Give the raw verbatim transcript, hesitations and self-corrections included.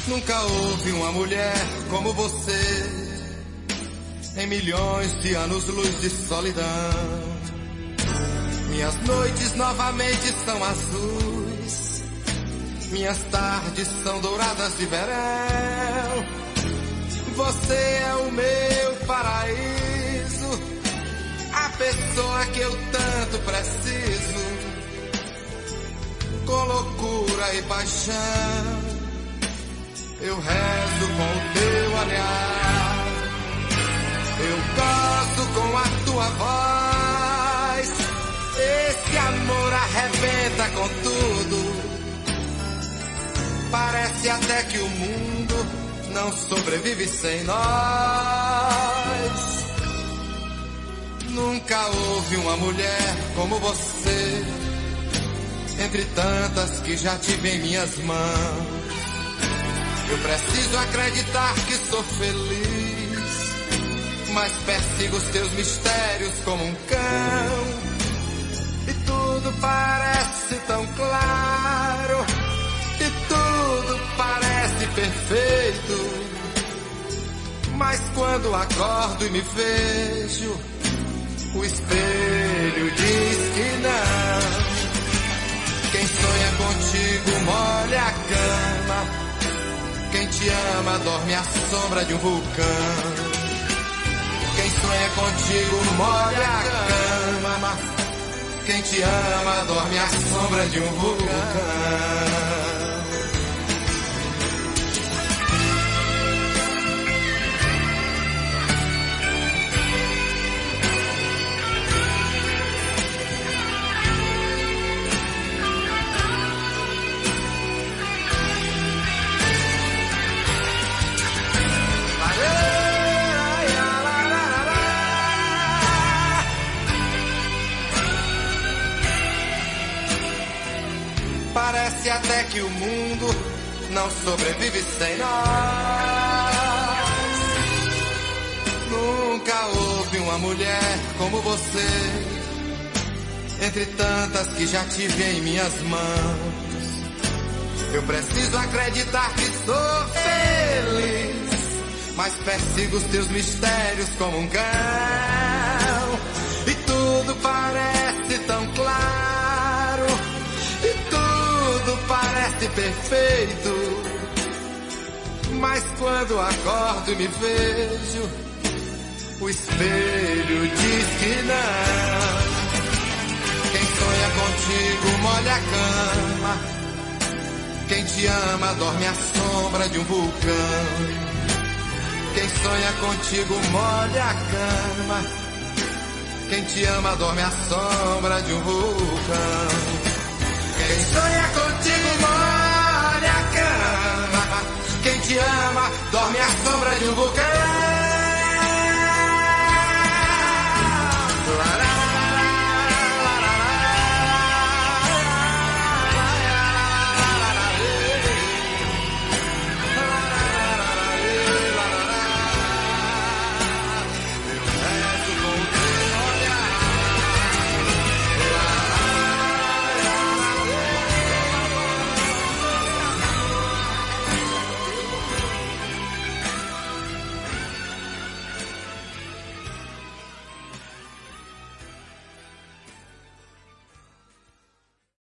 Nunca houve uma mulher como você, em milhões de anos-luz de solidão. Minhas noites novamente são azuis, minhas tardes são douradas de verão. Você é o meu paraíso, a pessoa que eu tanto preciso. Com loucura e paixão eu rezo com o teu olhar, eu gosto com a tua voz. Esse amor arrebenta com tudo, parece até que o mundo não sobrevive sem nós. Nunca houve uma mulher como você, entre tantas que já tive em minhas mãos. Eu preciso acreditar que sou feliz, mas persigo os teus mistérios como um cão. E tudo parece tão claro, e tudo parece perfeito. Mas quando acordo e me vejo, o espelho diz que não. Quem sonha contigo molha a cama, quem te ama dorme à sombra de um vulcão. Quem sonha contigo molha a cama, quem te ama dorme à sombra de um vulcão. Parece até que o mundo não sobrevive sem nós. Nunca houve uma mulher como você, entre tantas que já tive em minhas mãos. Eu preciso acreditar que sou feliz, mas persigo os teus mistérios como um cão. E tudo parece tão claro, tudo parece perfeito, mas quando acordo e me vejo, o espelho diz que não. Quem sonha contigo molha a cama, quem te ama dorme à sombra de um vulcão. Quem sonha contigo molha a cama, quem te ama dorme à sombra de um vulcão. Quem sonha contigo molha a cama, quem te ama dorme à sombra de um vulcão.